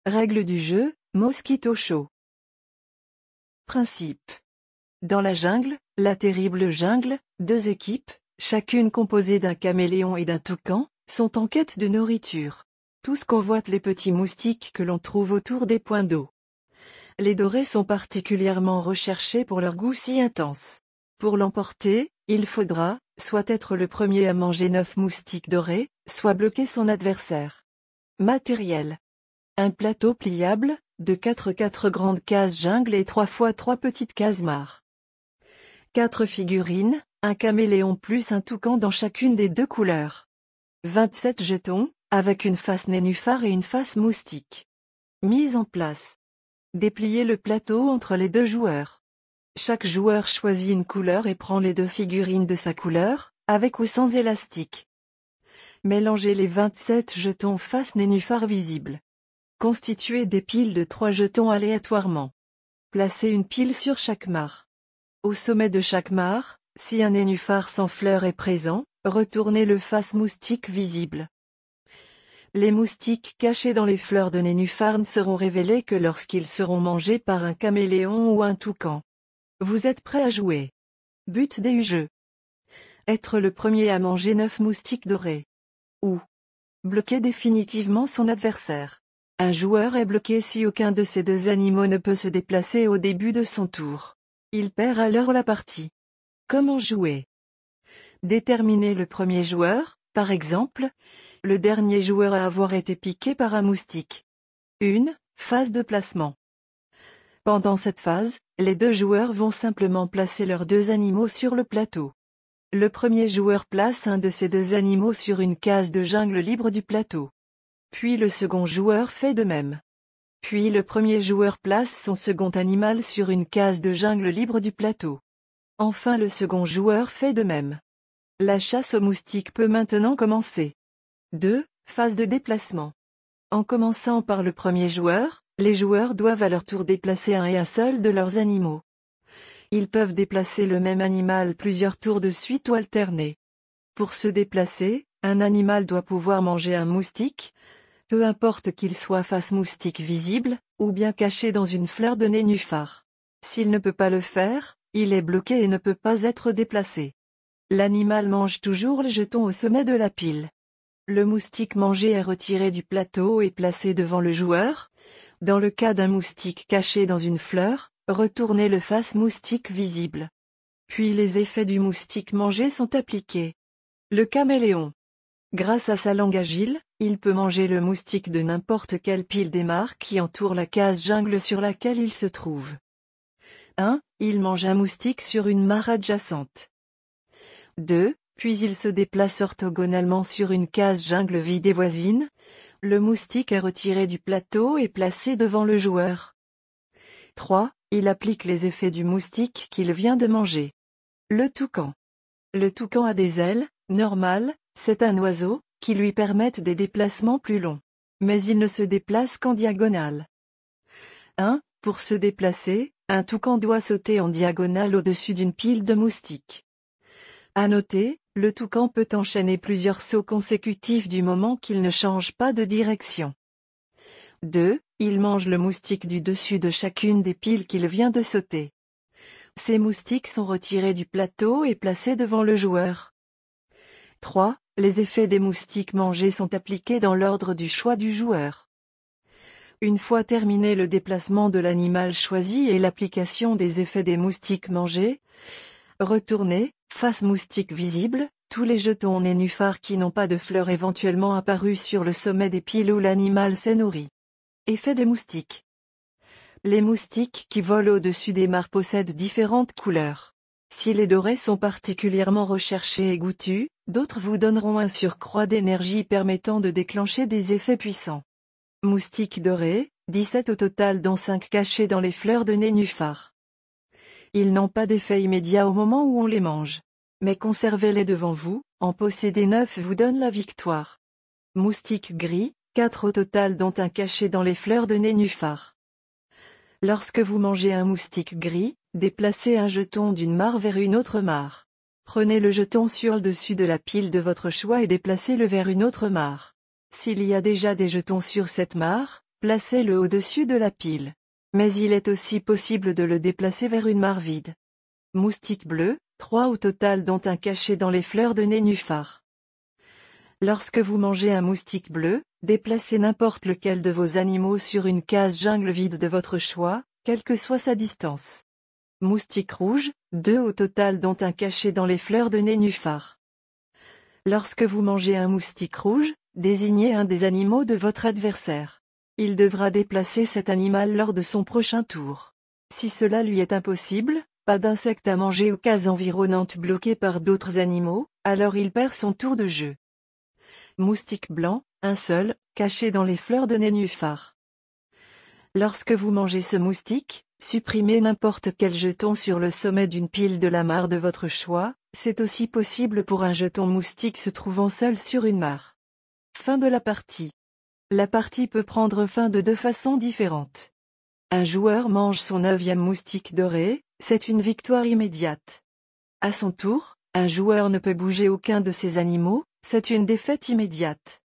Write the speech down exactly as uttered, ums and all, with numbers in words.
Règle du jeu, Mosquito Show. Principe. Dans la jungle, la terrible jungle, deux équipes, chacune composée d'un caméléon et d'un toucan, sont en quête de nourriture. Tous convoitent les petits moustiques que l'on trouve autour des points d'eau. Les dorés sont particulièrement recherchés pour leur goût si intense. Pour l'emporter, il faudra, soit être le premier à manger neuf moustiques dorés, soit bloquer son adversaire. Matériel. Un plateau pliable, de quatre quatre grandes cases jungle et trois fois trois petites cases mares. quatre figurines, un caméléon plus un toucan dans chacune des deux couleurs. vingt-sept jetons, avec une face nénuphar et une face moustique. Mise en place. Déplier le plateau entre les deux joueurs. Chaque joueur choisit une couleur et prend les deux figurines de sa couleur, avec ou sans élastique. Mélangez les vingt-sept jetons face nénuphar visibles. Constituez des piles de trois jetons aléatoirement. Placez une pile sur chaque mare. Au sommet de chaque mare, si un nénuphar sans fleurs est présent, retournez le face moustique visible. Les moustiques cachés dans les fleurs de nénuphar ne seront révélés que lorsqu'ils seront mangés par un caméléon ou un toucan. Vous êtes prêt à jouer. But du jeu. Être le premier à manger neuf moustiques dorés. Ou bloquer définitivement son adversaire. Un joueur est bloqué si aucun de ces deux animaux ne peut se déplacer au début de son tour. Il perd alors la partie. Comment jouer? Déterminer le premier joueur, par exemple, le dernier joueur à avoir été piqué par un moustique. Une phase de placement. Pendant cette phase, les deux joueurs vont simplement placer leurs deux animaux sur le plateau. Le premier joueur place un de ces deux animaux sur une case de jungle libre du plateau. Puis le second joueur fait de même. Puis le premier joueur place son second animal sur une case de jungle libre du plateau. Enfin le second joueur fait de même. La chasse aux moustiques peut maintenant commencer. deux. Phase de déplacement. En commençant par le premier joueur, les joueurs doivent à leur tour déplacer un et un seul de leurs animaux. Ils peuvent déplacer le même animal plusieurs tours de suite ou alterner. Pour se déplacer, un animal doit pouvoir manger un moustique, peu importe qu'il soit face moustique visible, ou bien caché dans une fleur de nénuphar. S'il ne peut pas le faire, il est bloqué et ne peut pas être déplacé. L'animal mange toujours le jeton au sommet de la pile. Le moustique mangé est retiré du plateau et placé devant le joueur. Dans le cas d'un moustique caché dans une fleur, retournez le face moustique visible. Puis les effets du moustique mangé sont appliqués. Le caméléon. Grâce à sa langue agile, il peut manger le moustique de n'importe quelle pile des mares qui entoure la case jungle sur laquelle il se trouve. un. Il mange un moustique sur une mare adjacente. deux. Puis il se déplace orthogonalement sur une case jungle vide et voisine. Le moustique est retiré du plateau et placé devant le joueur. trois. Il applique les effets du moustique qu'il vient de manger. Le toucan. Le toucan a des ailes, normales, c'est un oiseau, qui lui permettent des déplacements plus longs. Mais il ne se déplace qu'en diagonale. un. Pour se déplacer, un toucan doit sauter en diagonale au-dessus d'une pile de moustiques. À noter, le toucan peut enchaîner plusieurs sauts consécutifs du moment qu'il ne change pas de direction. deux. Il mange le moustique du dessus de chacune des piles qu'il vient de sauter. Ces moustiques sont retirés du plateau et placés devant le joueur. trois. Les effets des moustiques mangés sont appliqués dans l'ordre du choix du joueur. Une fois terminé le déplacement de l'animal choisi et l'application des effets des moustiques mangés, retournez, face moustique visible, tous les jetons nénuphars qui n'ont pas de fleurs éventuellement apparus sur le sommet des piles où l'animal s'est nourri. Effet des moustiques. Les moustiques qui volent au-dessus des mares possèdent différentes couleurs. Si les dorés sont particulièrement recherchés et goûtus, d'autres vous donneront un surcroît d'énergie permettant de déclencher des effets puissants. Moustiques dorés, dix-sept au total dont cinq cachés dans les fleurs de nénuphar. Ils n'ont pas d'effet immédiat au moment où on les mange. Mais conservez-les devant vous, en posséder neuf vous donne la victoire. Moustiques gris, quatre au total dont un caché dans les fleurs de nénuphar. Lorsque vous mangez un moustique gris, déplacez un jeton d'une mare vers une autre mare. Prenez le jeton sur le dessus de la pile de votre choix et déplacez-le vers une autre mare. S'il y a déjà des jetons sur cette mare, Placez-le au-dessus de la pile. Mais il est aussi possible de le déplacer vers une mare vide. Moustiques bleus, trois au total dont un caché dans les fleurs de nénuphar. Lorsque vous mangez un moustique bleu, déplacez n'importe lequel de vos animaux sur une case jungle vide de votre choix, quelle que soit sa distance. Moustique rouge, deux au total dont un caché dans les fleurs de nénuphar. Lorsque vous mangez un moustique rouge, désignez un des animaux de votre adversaire. Il devra déplacer cet animal lors de son prochain tour. Si cela lui est impossible, pas d'insectes à manger aux cases environnantes bloquées par d'autres animaux, alors il perd son tour de jeu. Moustique blanc, un seul, caché dans les fleurs de nénuphar. Lorsque vous mangez ce moustique, supprimez n'importe quel jeton sur le sommet d'une pile de la mare de votre choix, c'est aussi possible pour un jeton moustique se trouvant seul sur une mare. Fin de la partie. La partie peut prendre fin de deux façons différentes. Un joueur mange son neuvième moustique doré, c'est une victoire immédiate. À son tour, un joueur ne peut bouger aucun de ses animaux, c'est une défaite immédiate.